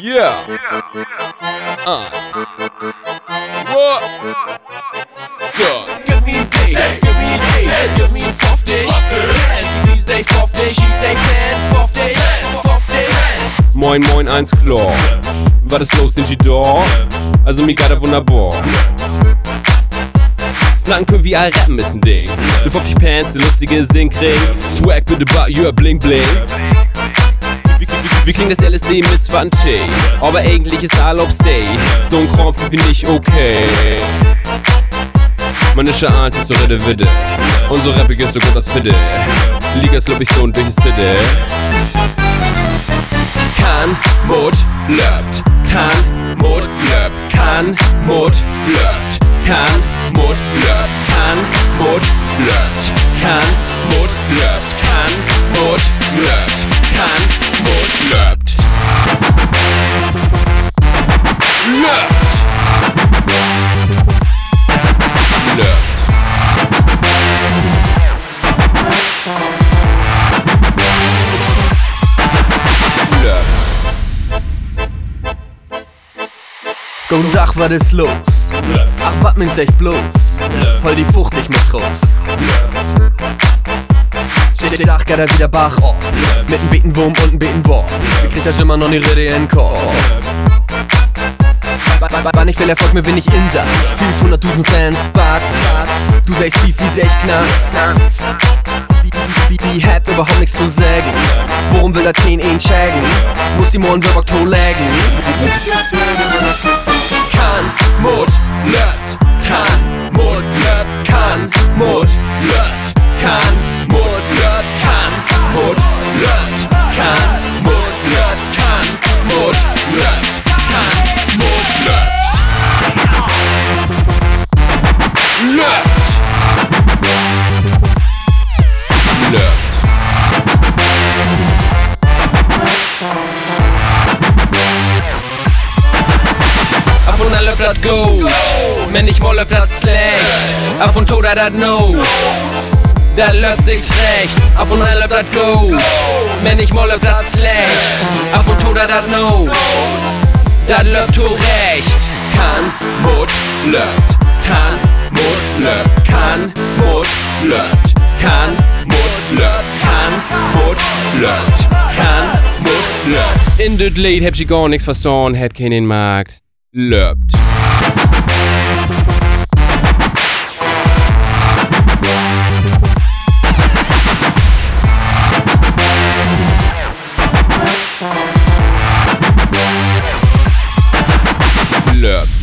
Yeah. What? Give me a day, give me a day, give me a 50. And she say 50, she say dance 50. Moin, moin, eins klar. Was ist los, sind Sie da? Also mir geht wunderbar. Snacken können wie all rappen ist ein Ding. Du 50 Pants, der lustige Singkring. Swag bitte bei your bling bling. Wie klingt das LSD mit 20? Aber eigentlich ist Urlaub Stay. So ein Kram finde ich okay. Man ist schon alt, so redde Widde. Und so rappig ist so gut als Fidde. Ligas lob ich so und durch die City. Kann, Mut, löbt. Kann, Mut, löbt. Kann, Mut, löbt. Kann, Mut, löbt. Kann, Mut, löbt. Kann, Mut, löbt. Kann, Mut, löbt. Kann, Mut, löbt. Löbt. Löbt. Guten Tag, was ist los? Ach, wat meinst echt bloß? Hol die Frucht nicht mit raus. Steht Dach, geht er wieder Bach auf. Mit einem Betenwurm und einem Betenwurm. Wie kriegt das immer noch nie Rede in den Kopf? Wann ich will Erfolg, mir bin ich Insatz. 500.000 Fans, Batz. Du sagst Beef, wie sech Knarz. Die hat überhaupt nichts zu sagen. Worum will der Teen ihn checken? Muss die Mohren Wirbock to laggen. Kann, Mut, löbt. Kann, Mut, löbt. Kann, Mut, löbt. Kann, Mut, löbt. Kann, Mut, löbt. Kann, Mut, löbt. Kann, Mut, löbt. Kann, Mut, löbt. Löbt. Löbt. Af und alle platt gut, wenn ich wolle platt schlecht. Af und Toda dat no, dat löbt sich recht. Af und alle platt gut, wenn ich wolle platt schlecht. Af und Toda dat no, dat löbt to recht. Kann, Mut, löbt. Kann, Mut, löbt. Kann, Mut, löbt. Kann, Mut, löbt. Kann, Mut, löbt. Kann, Mut, löbt. In dit Lied heb je gar nix verstanden, het keinen Markt. Löbt. Löbt.